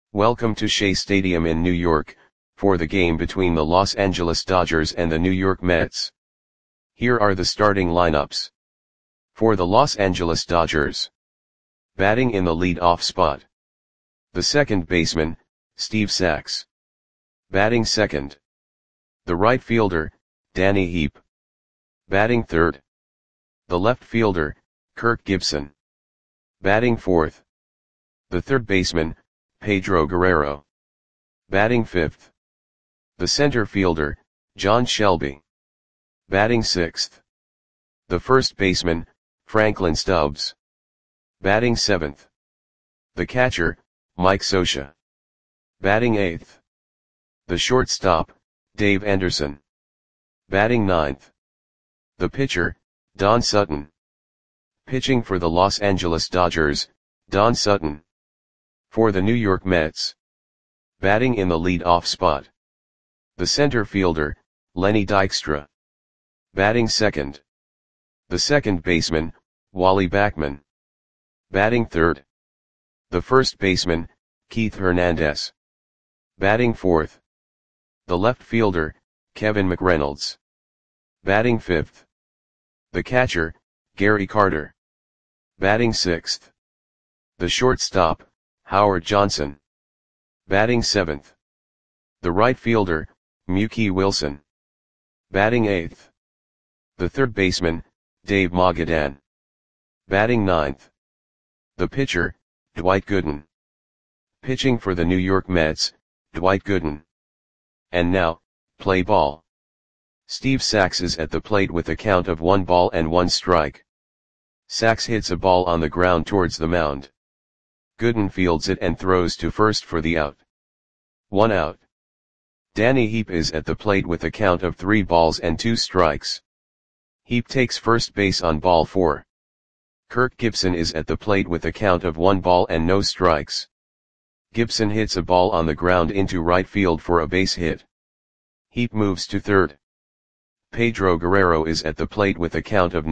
Welcome to Shea Stadium in New York, for the game between the Los Angeles Dodgers and the New York Mets. Here are the starting lineups. For the Los Angeles Dodgers. Batting in the lead-off spot. The second baseman, Steve Sax. Batting second. The right fielder, Danny Heep. Batting third. The left fielder, Kirk Gibson. Batting fourth. The third baseman, Pedro Guerrero. Batting fifth. The center fielder, John Shelby. Batting sixth. The first baseman, Franklin Stubbs. Batting seventh. The catcher, Mike Scioscia. Batting eighth. The shortstop, Dave Anderson. Batting ninth. The pitcher, Don Sutton. Pitching for the Los Angeles Dodgers, Don Sutton. For the New York Mets. Batting in the lead-off spot. The center fielder, Lenny Dykstra. Batting second. The second baseman, Wally Backman. Batting third. The first baseman, Keith Hernandez. Batting fourth. The left fielder, Kevin McReynolds. Batting fifth. The catcher, Gary Carter. Batting sixth. The shortstop, Howard Johnson. Batting seventh. The right fielder, Mookie Wilson. Batting eighth. The third baseman, Dave Magadan. Batting ninth. The pitcher, Dwight Gooden. Pitching for the New York Mets, Dwight Gooden. And now, play ball. Steve Sax is at the plate with a count of 1-1. Sax hits a ball on the ground towards the mound. Gooden fields it and throws to first for the out. 1 out. Danny Heep is at the plate with a count of 3-2. Heep takes first base on ball 4. Kirk Gibson is at the plate with a count of 1-0. Gibson hits a ball on the ground into right field for a base hit. Heep moves to third. Pedro Guerrero is at the plate with a count of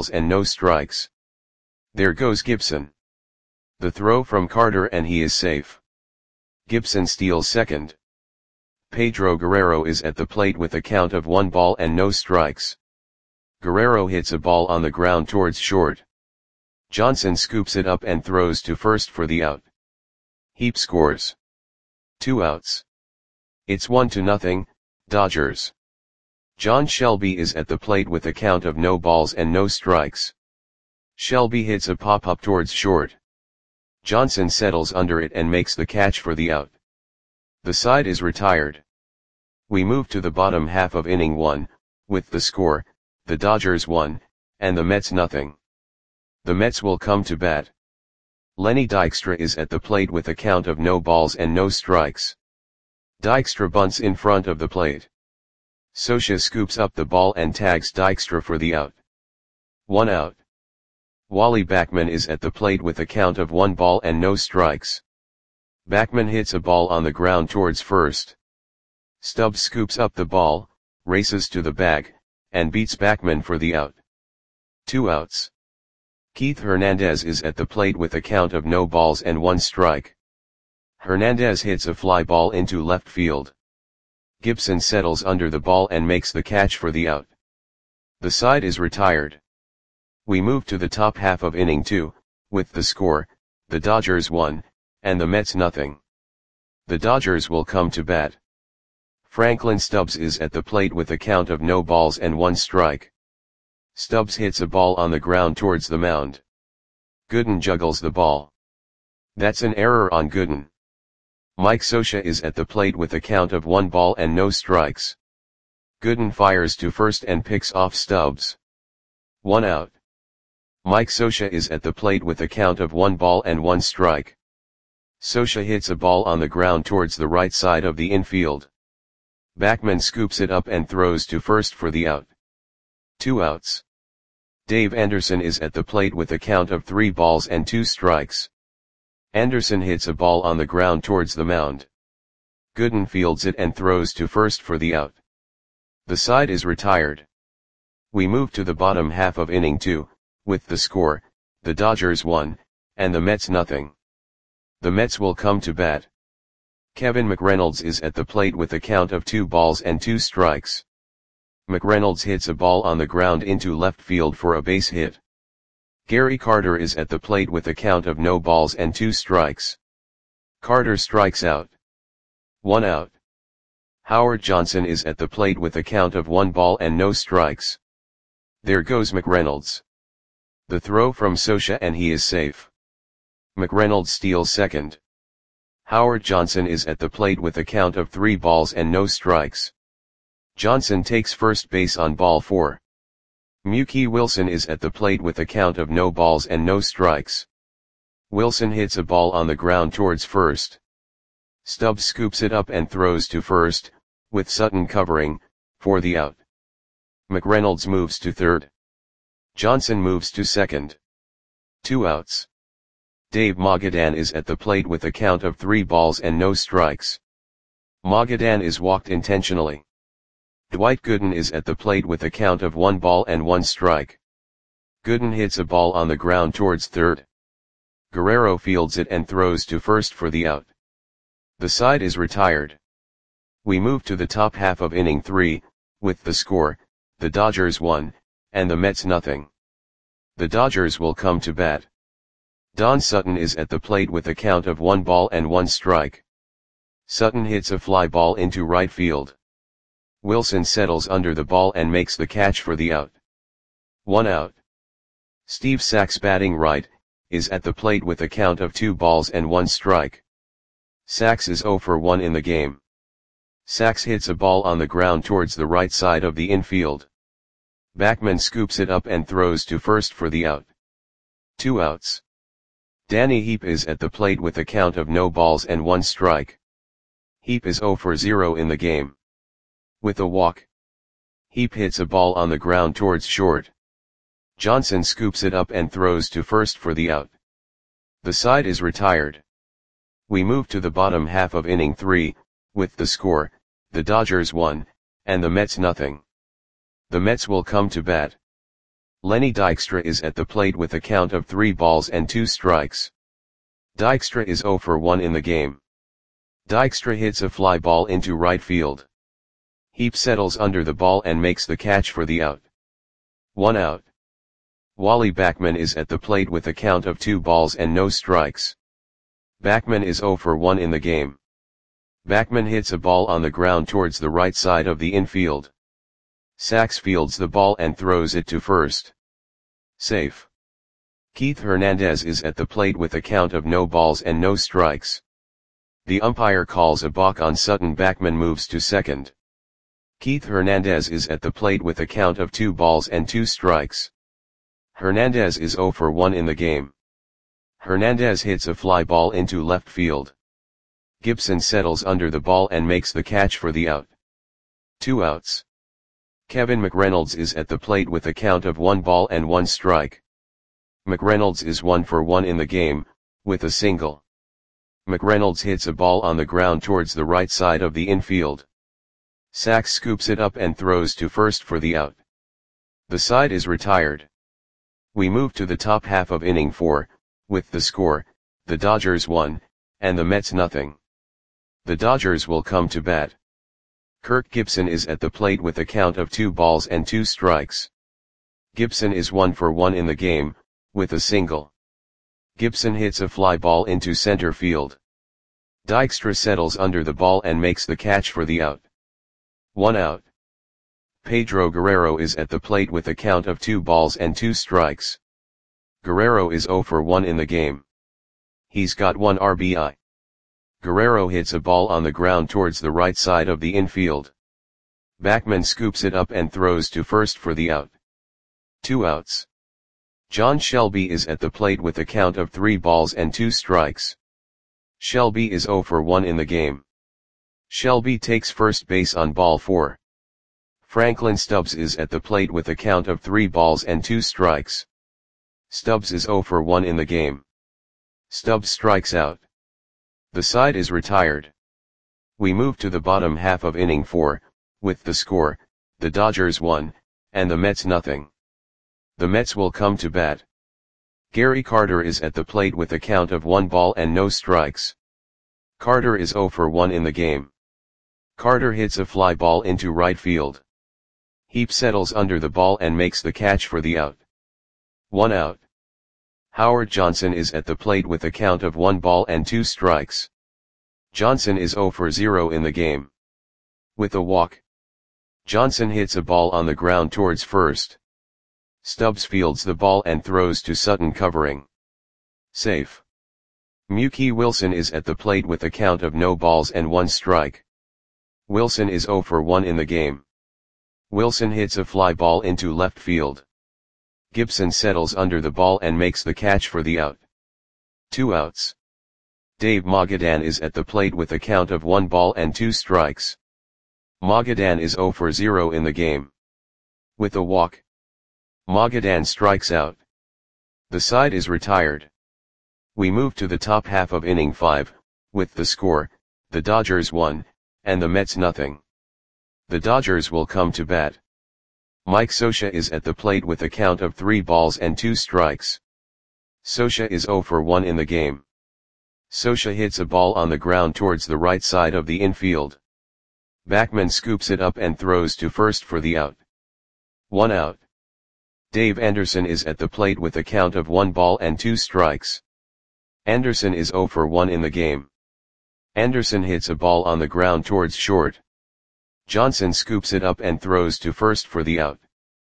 0-0. There goes Gibson. The throw from Carter and he is safe. Gibson steals second. Pedro Guerrero is at the plate with a count of 1-0. Guerrero hits a ball on the ground towards short. Johnson scoops it up and throws to first for the out. Heep scores. 2 outs. It's 1-0, Dodgers. John Shelby is at the plate with a count of 0-0. Shelby hits a pop-up towards short. Johnson settles under it and makes the catch for the out. The side is retired. We move to the bottom half of inning 1, with the score, the Dodgers 1, and the Mets 0. The Mets will come to bat. Lenny Dykstra is at the plate with a count of 0-0. Dykstra bunts in front of the plate. Scioscia scoops up the ball and tags Dykstra for the out. 1 out. Wally Backman is at the plate with a count of 1-0. Backman hits a ball on the ground towards first. Stubbs scoops up the ball, races to the bag, and beats Backman for the out. 2 outs. Keith Hernandez is at the plate with a count of 0-1. Hernandez hits a fly ball into left field. Gibson settles under the ball and makes the catch for the out. The side is retired. We move to the top half of inning 2, with the score, the Dodgers 1, and the Mets 0. The Dodgers will come to bat. Franklin Stubbs is at the plate with a count of 0-1. Stubbs hits a ball on the ground towards the mound. Gooden juggles the ball. That's an error on Gooden. Mike Scioscia is at the plate with a count of 1-0. Gooden fires to first and picks off Stubbs. 1 out. Mike Scioscia is at the plate with a count of 1-1. Scioscia hits a ball on the ground towards the right side of the infield. Backman scoops it up and throws to first for the out. 2 outs. Dave Anderson is at the plate with a count of 3-2. Anderson hits a ball on the ground towards the mound. Gooden fields it and throws to first for the out. The side is retired. We move to the bottom half of inning 2, with the score, the Dodgers 1, and the Mets 0. The Mets will come to bat. Kevin McReynolds is at the plate with a count of 2 balls and 2 strikes. McReynolds hits a ball on the ground into left field for a base hit. Gary Carter is at the plate with a count of no balls and 2 strikes. Carter strikes out. 1 out. Howard Johnson is at the plate with a count of 1 ball and no strikes. There goes McReynolds. The throw from Scioscia and he is safe. McReynolds steals second. Howard Johnson is at the plate with a count of 3 balls and no strikes. Johnson takes first base on ball 4. Mookie Wilson is at the plate with a count of no balls and no strikes. Wilson hits a ball on the ground towards first. Stubbs scoops it up and throws to first, with Sutton covering, for the out. McReynolds moves to third. Johnson moves to second. 2 outs. Dave Magadan is at the plate with a count of 3 balls and no strikes. Magadan is walked intentionally. Dwight Gooden is at the plate with a count of 1 ball and 1 strike. Gooden hits a ball on the ground towards third. Guerrero fields it and throws to first for the out. The side is retired. We move to the top half of inning 3, with the score, the Dodgers 1, and the Mets nothing. The Dodgers will come to bat. Don Sutton is at the plate with a count of 1 ball and 1 strike. Sutton hits a fly ball into right field. Wilson settles under the ball and makes the catch for the out. 1 out. Steve Sax, batting right, is at the plate with a count of 2 balls and 1 strike. Sax is 0 for 1 in the game. Sax hits a ball on the ground towards the right side of the infield. Backman scoops it up and throws to first for the out. 2 outs. Danny Heap is at the plate with a count of no balls and 1 strike. Heap is 0 for 0 in the game. With a walk. Heap hits a ball on the ground towards short. Johnson scoops it up and throws to first for the out. The side is retired. We move to the bottom half of inning 3, with the score, the Dodgers 1, and the Mets nothing. The Mets will come to bat. Lenny Dykstra is at the plate with a count of 3 balls and 2 strikes. Dykstra is 0 for 1 in the game. Dykstra hits a fly ball into right field. Heap settles under the ball and makes the catch for the out. 1 out. Wally Backman is at the plate with a count of 2 balls and no strikes. Backman is 0 for 1 in the game. Backman hits a ball on the ground towards the right side of the infield. Sax fields the ball and throws it to first. Safe. Keith Hernandez is at the plate with a count of no balls and no strikes. The umpire calls a balk on Sutton. Backman moves to second. Keith Hernandez is at the plate with a count of 2 balls and 2 strikes. Hernandez is 0 for 1 in the game. Hernandez hits a fly ball into left field. Gibson settles under the ball and makes the catch for the out. 2 outs. Kevin McReynolds is at the plate with a count of 1 ball and 1 strike. McReynolds is 1 for 1 in the game, with a single. McReynolds hits a ball on the ground towards the right side of the infield. Sax scoops it up and throws to first for the out. The side is retired. We move to the top half of inning 4, with the score, the Dodgers 1, and the Mets nothing. The Dodgers will come to bat. Kirk Gibson is at the plate with a count of 2 balls and 2 strikes. Gibson is 1 for 1 in the game, with a single. Gibson hits a fly ball into center field. Dykstra settles under the ball and makes the catch for the out. 1 out. Pedro Guerrero is at the plate with a count of 2 balls and 2 strikes. Guerrero is 0 for 1 in the game. He's got 1 RBI. Guerrero hits a ball on the ground towards the right side of the infield. Backman scoops it up and throws to first for the out. 2 outs. John Shelby is at the plate with a count of 3 balls and 2 strikes. Shelby is 0 for 1 in the game. Shelby takes first base on ball 4. Franklin Stubbs is at the plate with a count of 3 balls and 2 strikes. Stubbs is 0 for 1 in the game. Stubbs strikes out. The side is retired. We move to the bottom half of inning 4, with the score, the Dodgers 1, and the Mets nothing. The Mets will come to bat. Gary Carter is at the plate with a count of 1 ball and no strikes. Carter is 0 for 1 in the game. Carter hits a fly ball into right field. Heap settles under the ball and makes the catch for the out. 1 out. Howard Johnson is at the plate with a count of 1 ball and 2 strikes. Johnson is 0 for 0 in the game. With a walk, Johnson hits a ball on the ground towards first. Stubbs fields the ball and throws to Sutton covering. Safe. Mookie Wilson is at the plate with a count of no balls and 1 strike. Wilson is 0 for 1 in the game. Wilson hits a fly ball into left field. Gibson settles under the ball and makes the catch for the out. 2 outs. Dave Magadan is at the plate with a count of 1 ball and 2 strikes. Magadan is 0 for 0 in the game. With a walk, Magadan strikes out. The side is retired. We move to the top half of inning 5, with the score, the Dodgers 1, and the Mets nothing. The Dodgers will come to bat. Mike Scioscia is at the plate with a count of 3 balls and 2 strikes. Scioscia is 0 for 1 in the game. Scioscia hits a ball on the ground towards the right side of the infield. Backman scoops it up and throws to first for the out. 1 out. Dave Anderson is at the plate with a count of 1 ball and 2 strikes. Anderson is 0 for 1 in the game. Anderson hits a ball on the ground towards short. Johnson scoops it up and throws to first for the out.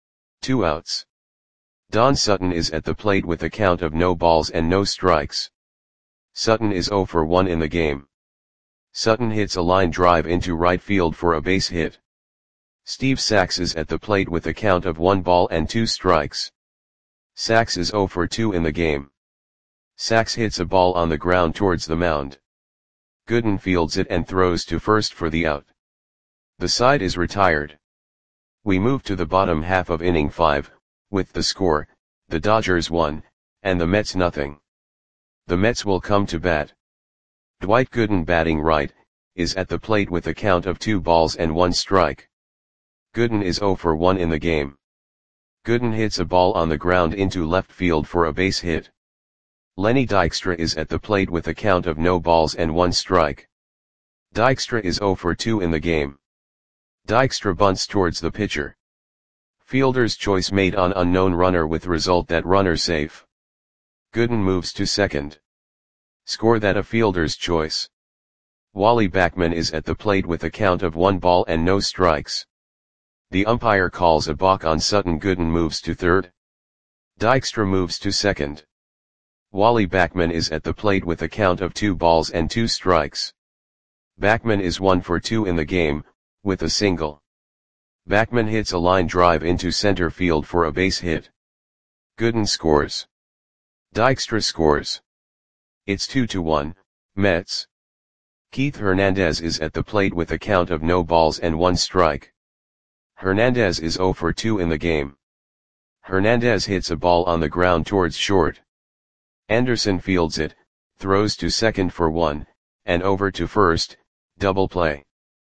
2 outs. Don Sutton is at the plate with a count of no balls and no strikes. Sutton is 0 for 1 in the game. Sutton hits a line drive into right field for a base hit. Steve Sax is at the plate with a count of 1 ball and 2 strikes. Sax is 0 for 2 in the game. Sax hits a ball on the ground towards the mound. Gooden fields it and throws to first for the out. The side is retired. We move to the bottom half of inning 5, with the score, the Dodgers 1, and the Mets nothing. The Mets will come to bat. Dwight Gooden, batting right, is at the plate with a count of 2 balls and 1 strike. Gooden is 0 for 1 in the game. Gooden hits a ball on the ground into left field for a base hit. Lenny Dykstra is at the plate with a count of no balls and 1 strike. Dykstra is 0 for 2 in the game. Dykstra bunts towards the pitcher. Fielder's choice made on unknown runner with result that runner safe. Gooden moves to second. Score that a fielder's choice. Wally Backman is at the plate with a count of 1 ball and no strikes. The umpire calls a balk on Sutton. Gooden moves to third. Dykstra moves to second. Wally Backman is at the plate with a count of 2 balls and 2 strikes. Backman is 1 for 2 in the game, with a single. Backman hits a line drive into center field for a base hit. Gooden scores. Dykstra scores. It's 2-1, Mets. Keith Hernandez is at the plate with a count of no balls and 1 strike. Hernandez is 0 for 2 in the game. Hernandez hits a ball on the ground towards short. Anderson fields it, throws to second for 1, and over to first, double play.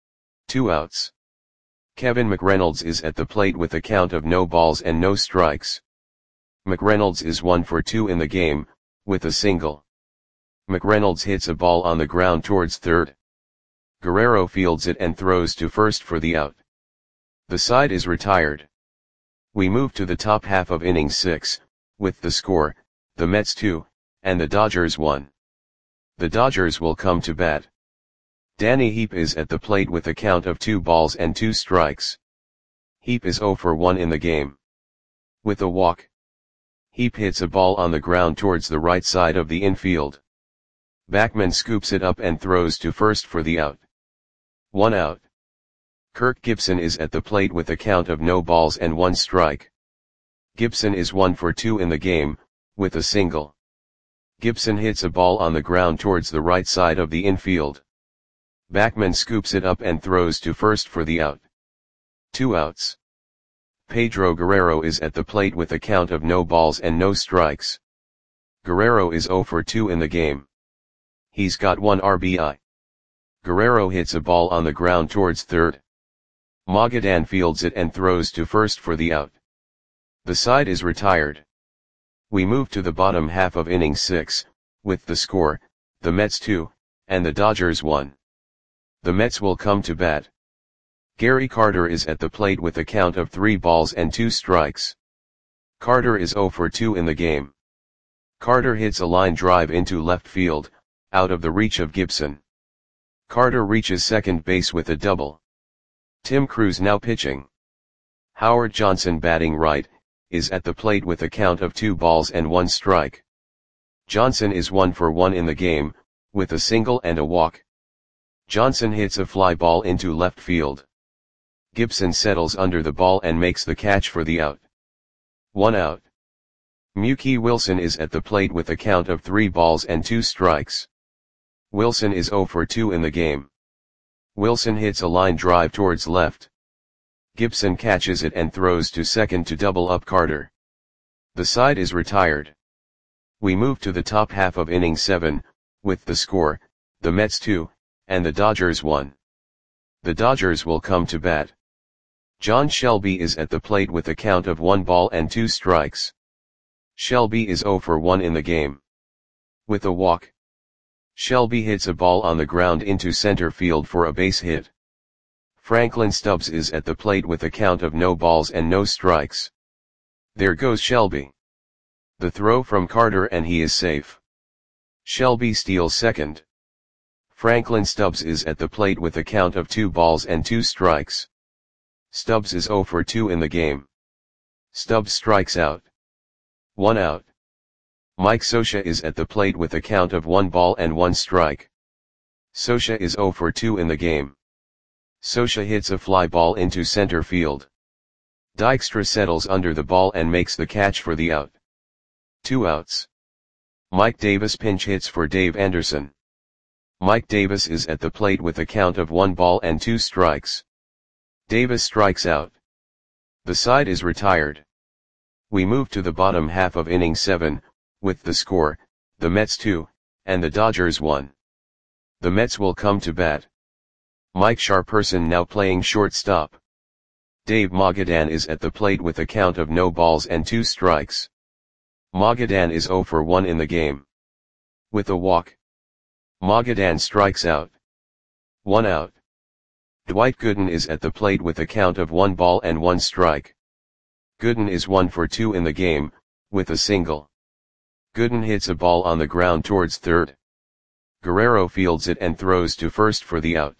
2 outs. Kevin McReynolds is at the plate with a count of no balls and no strikes. McReynolds is 1 for 2 in the game, with a single. McReynolds hits a ball on the ground towards third. Guerrero fields it and throws to first for the out. The side is retired. We move to the top half of inning 6, with the score, the Mets 2, and the Dodgers 1. The Dodgers will come to bat. Danny Heap is at the plate with a count of 2 balls and 2 strikes. Heap is 0 for 1 in the game. With a walk, Heap hits a ball on the ground towards the right side of the infield. Backman scoops it up and throws to first for the out. 1 out. Kirk Gibson is at the plate with a count of no balls and 1 strike. Gibson is 1 for 2 in the game, with a single. Gibson hits a ball on the ground towards the right side of the infield. Backman scoops it up and throws to first for the out. 2 outs. Pedro Guerrero is at the plate with a count of no balls and no strikes. Guerrero is 0 for 2 in the game. He's got 1 RBI. Guerrero hits a ball on the ground towards third. Magadan fields it and throws to first for the out. The side is retired. We move to the bottom half of inning 6, with the score, the Mets 2, and the Dodgers 1. The Mets will come to bat. Gary Carter is at the plate with a count of 3 balls and 2 strikes. Carter is 0 for 2 in the game. Carter hits a line drive into left field, out of the reach of Gibson. Carter reaches second base with a double. Tim Crews now pitching. Howard Johnson batting right, is at the plate with a count of 2 balls and 1 strike. Johnson is 1 for 1 in the game, with a single and a walk. Johnson hits a fly ball into left field. Gibson settles under the ball and makes the catch for the out. 1 out. Mookie Wilson is at the plate with a count of 3 balls and 2 strikes. Wilson is 0 for 2 in the game. Wilson hits a line drive towards left. Gibson catches it and throws to second to double up Carter. The side is retired. We move to the top half of inning 7, with the score, the Mets 2, and the Dodgers 1. The Dodgers will come to bat. John Shelby is at the plate with a count of 1 ball and 2 strikes. Shelby is 0 for 1 in the game. With a walk. Shelby hits a ball on the ground into center field for a base hit. Franklin Stubbs is at the plate with a count of no balls and no strikes. There goes Shelby. The throw from Carter and he is safe. Shelby steals second. Franklin Stubbs is at the plate with a count of 2 balls and 2 strikes. Stubbs is 0 for 2 in the game. Stubbs strikes out. 1 out. Mike Scioscia is at the plate with a count of 1 ball and 1 strike. Scioscia is 0 for 2 in the game. Scioscia hits a fly ball into center field. Dykstra settles under the ball and makes the catch for the out. 2 outs. Mike Davis pinch hits for Dave Anderson. Mike Davis is at the plate with a count of 1 ball and 2 strikes. Davis strikes out. The side is retired. We move to the bottom half of inning 7, with the score, the Mets 2, and the Dodgers 1. The Mets will come to bat. Mike Sharperson now playing shortstop. Dave Magadan is at the plate with a count of no balls and 2 strikes. Magadan is 0 for 1 in the game. With a walk. Magadan strikes out. 1 out. Dwight Gooden is at the plate with a count of 1 ball and 1 strike. Gooden is 1 for 2 in the game, with a single. Gooden hits a ball on the ground towards third. Guerrero fields it and throws to first for the out.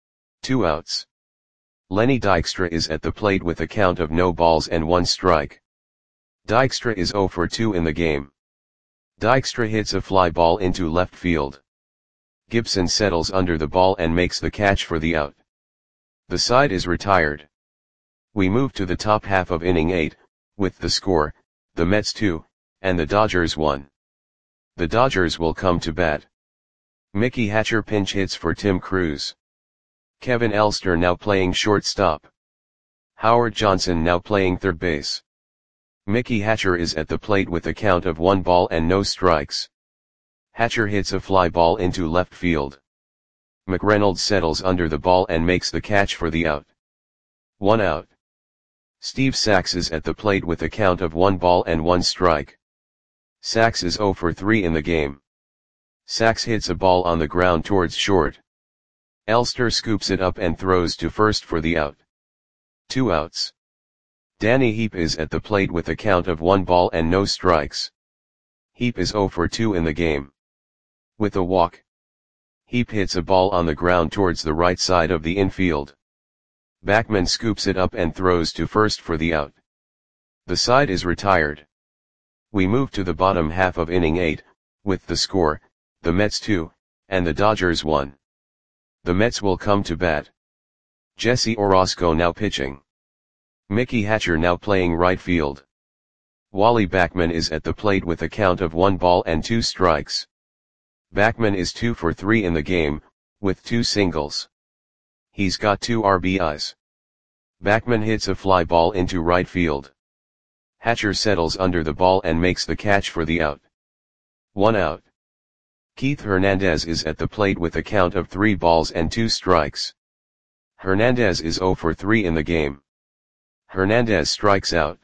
2 outs. Lenny Dykstra is at the plate with a count of no balls and 1 strike. Dykstra is 0 for 2 in the game. Dykstra hits a fly ball into left field. Gibson settles under the ball and makes the catch for the out. The side is retired. We move to the top half of inning 8, with the score, the Mets 2, and the Dodgers 1. The Dodgers will come to bat. Mickey Hatcher pinch hits for Tim Crews. Kevin Elster now playing shortstop. Howard Johnson now playing third base. Mickey Hatcher is at the plate with a count of 1 ball and no strikes. Hatcher hits a fly ball into left field. McReynolds settles under the ball and makes the catch for the out. 1 out. Steve Sax is at the plate with a count of 1 ball and 1 strike. Sax is 0 for 3 in the game. Sax hits a ball on the ground towards short. Elster scoops it up and throws to first for the out. 2 outs. Danny Heap is at the plate with a count of 1 ball and no strikes. Heap is 0 for 2 in the game. With a walk. Heap hits a ball on the ground towards the right side of the infield. Backman scoops it up and throws to first for the out. The side is retired. We move to the bottom half of inning 8, with the score, the Mets 2, and the Dodgers 1. The Mets will come to bat. Jesse Orosco now pitching. Mickey Hatcher now playing right field. Wally Backman is at the plate with a count of 1 ball and 2 strikes. Backman is 2 for 3 in the game, with 2 singles. He's got 2 RBIs. Backman hits a fly ball into right field. Hatcher settles under the ball and makes the catch for the out. 1 out. Keith Hernandez is at the plate with a count of 3 balls and 2 strikes. Hernandez is 0 for 3 in the game. Hernandez strikes out.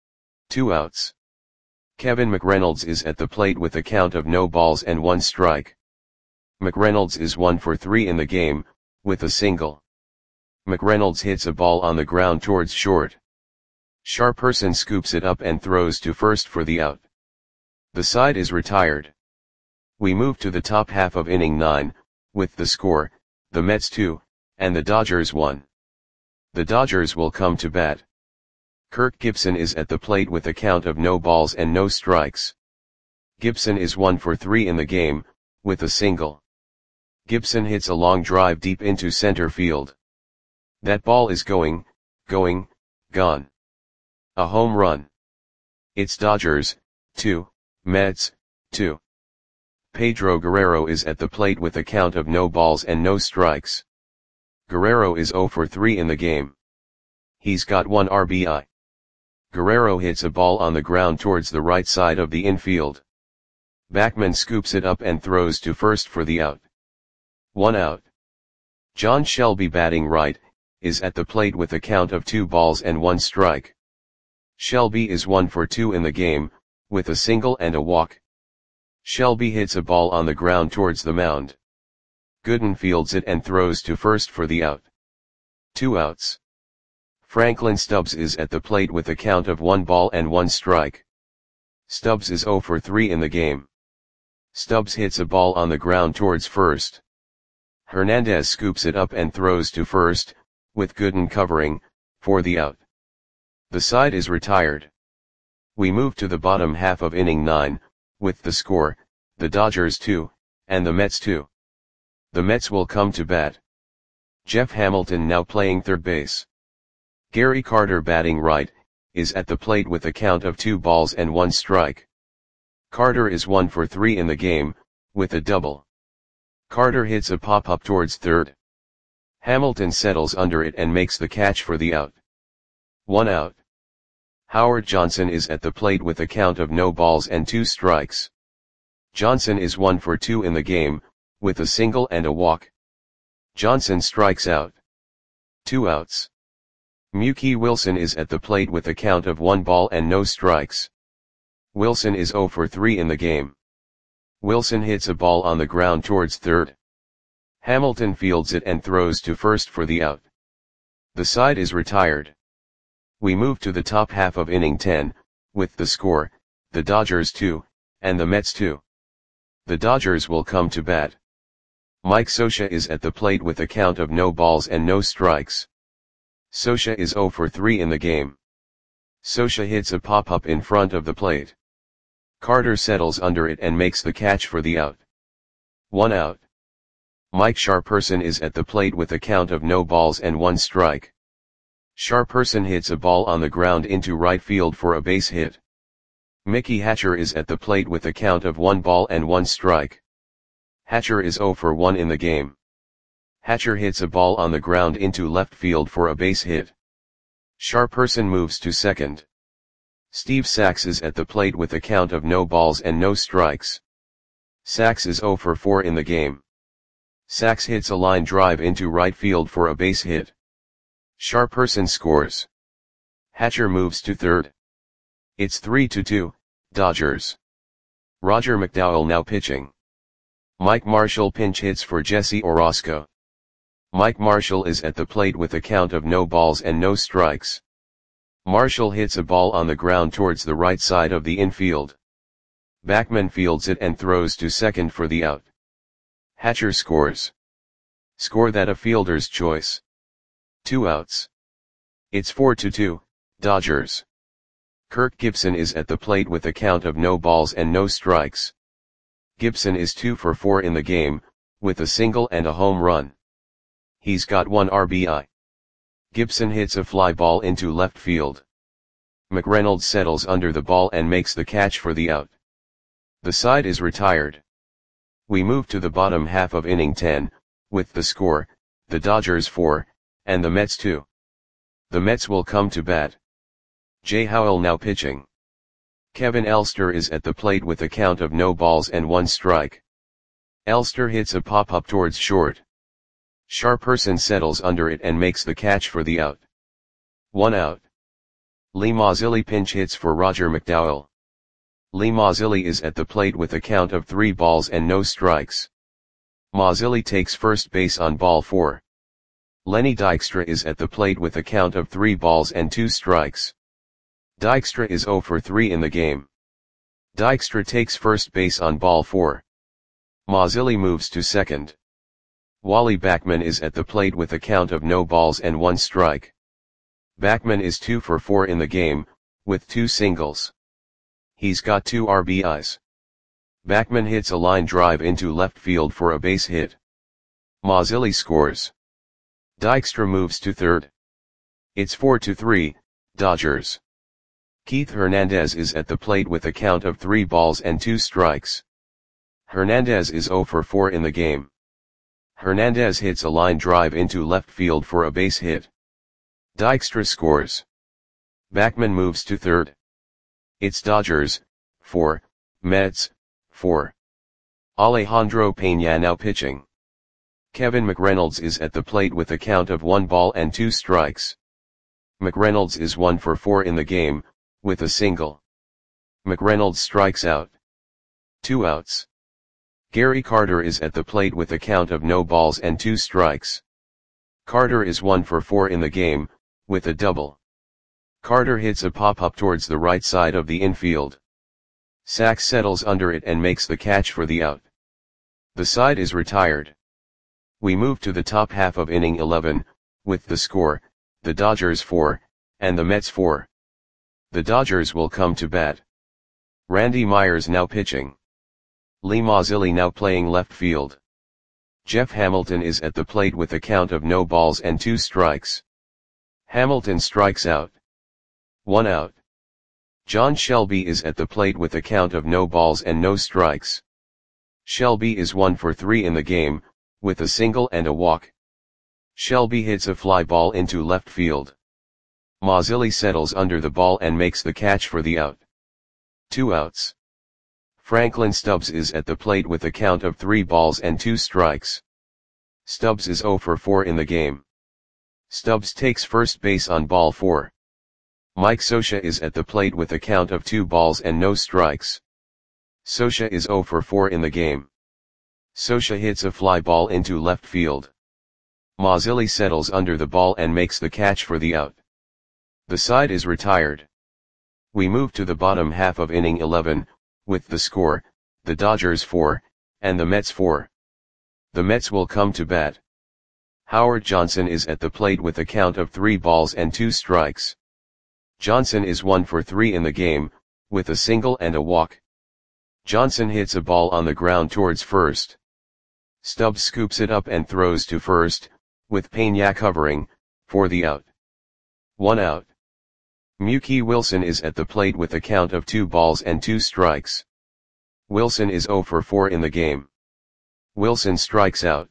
2 outs. Kevin McReynolds is at the plate with a count of no balls and 1 strike. McReynolds is 1 for 3 in the game, with a single. McReynolds hits a ball on the ground towards short. Sharperson scoops it up and throws to first for the out. The side is retired. We move to the top half of inning 9, with the score, the Mets 2, and the Dodgers 1. The Dodgers will come to bat. Kirk Gibson is at the plate with a count of no balls and no strikes. Gibson is 1 for 3 in the game, with a single. Gibson hits a long drive deep into center field. That ball is gone. A home run. It's Dodgers, 2, Mets, 2. Pedro Guerrero is at the plate with a count of no balls and no strikes. Guerrero is 0 for 3 in the game. He's got 1 RBI. Guerrero hits a ball on the ground towards the right side of the infield. Backman scoops it up and throws to first for the out. 1 out. John Shelby, batting right, is at the plate with a count of 2 balls and 1 strike. Shelby is 1 for 2 in the game, with a single and a walk. Shelby hits a ball on the ground towards the mound. Gooden fields it and throws to first for the out. 2 outs. Franklin Stubbs is at the plate with a count of 1 ball and 1 strike. Stubbs is 0 for 3 in the game. Stubbs hits a ball on the ground towards first. Hernandez scoops it up and throws to first, with Gooden covering, for the out. The side is retired. We move to the bottom half of inning 9, with the score, the Dodgers 2, and the Mets 2. The Mets will come to bat. Jeff Hamilton, now playing third base. Gary Carter, batting right, is at the plate with a count of 2 balls and 1 strike. Carter is 1 for 3 in the game, with a double. Carter hits a pop-up towards third. Hamilton settles under it and makes the catch for the out. 1 out. Howard Johnson is at the plate with a count of no balls and 2 strikes. Johnson is 1 for 2 in the game, with a single and a walk. Johnson strikes out. 2 outs. Mookie Wilson is at the plate with a count of 1 ball and no strikes. Wilson is 0 for 3 in the game. Wilson hits a ball on the ground towards third. Hamilton fields it and throws to first for the out. The side is retired. We move to the top half of inning 10, with the score, the Dodgers 2, and the Mets 2. The Dodgers will come to bat. Mike Scioscia is at the plate with a count of no balls and no strikes. Scioscia is 0 for 3 in the game. Scioscia hits a pop-up in front of the plate. Carter settles under it and makes the catch for the out. 1 out. Mike Sharperson is at the plate with a count of no balls and 1 strike. Sharperson hits a ball on the ground into right field for a base hit. Mickey Hatcher is at the plate with a count of 1 ball and 1 strike. Hatcher is 0 for 1 in the game. Hatcher hits a ball on the ground into left field for a base hit. Sharperson moves to second. Steve Sax is at the plate with a count of no balls and no strikes. Sax is 0 for 4 in the game. Sax hits a line drive into right field for a base hit. Sharperson scores. Hatcher moves to third. It's 3-2, Dodgers. Roger McDowell now pitching. Mike Marshall pinch hits for Jesse Orosco. Mike Marshall is at the plate with a count of no balls and no strikes. Marshall hits a ball on the ground towards the right side of the infield. Backman fields it and throws to second for the out. Hatcher scores. Score that a fielder's choice. 2 outs. It's 4-2, Dodgers. Kirk Gibson is at the plate with a count of no balls and no strikes. Gibson is 2 for 4 in the game, with a single and a home run. He's got 1 RBI. Gibson hits a fly ball into left field. McReynolds settles under the ball and makes the catch for the out. The side is retired. We move to the bottom half of inning 10, with the score, the Dodgers 4, and the Mets 2. The Mets will come to bat. Jay Howell now pitching. Kevin Elster is at the plate with a count of no balls and 1 strike. Elster hits a pop-up towards short. Sharperson settles under it and makes the catch for the out. 1 out. Lee Mazzilli pinch hits for Roger McDowell. Lee Mazzilli is at the plate with a count of 3 balls and no strikes. Mazzilli takes first base on ball 4. Lenny Dykstra is at the plate with a count of 3 balls and 2 strikes. Dykstra is 0 for 3 in the game. Dykstra takes first base on ball 4. Mazzilli moves to second. Wally Backman is at the plate with a count of no balls and 1 strike. Backman is 2 for 4 in the game, with 2 singles. He's got 2 RBIs. Backman hits a line drive into left field for a base hit. Mazzilli scores. Dykstra moves to third. It's 4-3, Dodgers. Keith Hernandez is at the plate with a count of 3 balls and 2 strikes. Hernandez is 0 for 4 in the game. Hernandez hits a line drive into left field for a base hit. Dykstra scores. Backman moves to third. It's Dodgers, 4, Mets, 4. Alejandro Peña now pitching. Kevin McReynolds is at the plate with a count of 1 ball and 2 strikes. McReynolds is 1 for 4 in the game, with a single. McReynolds strikes out. 2 outs. Gary Carter is at the plate with a count of no balls and 2 strikes. Carter is 1 for 4 in the game, with a double. Carter hits a pop-up towards the right side of the infield. Sachs settles under it and makes the catch for the out. The side is retired. We move to the top half of inning 11, with the score, the Dodgers 4, and the Mets 4. The Dodgers will come to bat. Randy Myers now pitching. Lee Mazzilli now playing left field. Jeff Hamilton is at the plate with a count of no balls and 2 strikes. Hamilton strikes out. 1 out. John Shelby is at the plate with a count of no balls and no strikes. Shelby is 1 for 3 in the game, with a single and a walk. Shelby hits a fly ball into left field. Mazzilli settles under the ball and makes the catch for the out. 2 outs. Franklin Stubbs is at the plate with a count of 3 balls and 2 strikes. Stubbs is 0 for 4 in the game. Stubbs takes first base on ball 4. Mike Scioscia is at the plate with a count of 2 balls and no strikes. Scioscia is 0 for 4 in the game. Scioscia hits a fly ball into left field. Mazzilli settles under the ball and makes the catch for the out. The side is retired. We move to the bottom half of inning 11, with the score, the Dodgers 4, and the Mets 4. The Mets will come to bat. Howard Johnson is at the plate with a count of 3 balls and 2 strikes. Johnson is 1 for 3 in the game, with a single and a walk. Johnson hits a ball on the ground towards first. Stubbs scoops it up and throws to first, with Peña covering, for the out. 1 out. Mookie Wilson is at the plate with a count of 2 balls and 2 strikes. Wilson is 0 for 4 in the game. Wilson strikes out.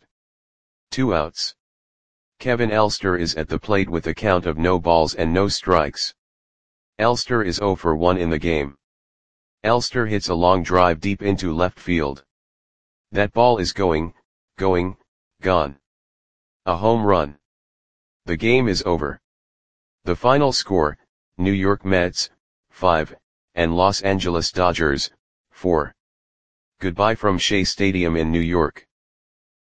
2 outs. Kevin Elster is at the plate with a count of no balls and no strikes. Elster is 0 for 1 in the game. Elster hits a long drive deep into left field. That ball is gone. A home run. The game is over. The final score, New York Mets, 5, and Los Angeles Dodgers, 4. Goodbye from Shea Stadium in New York.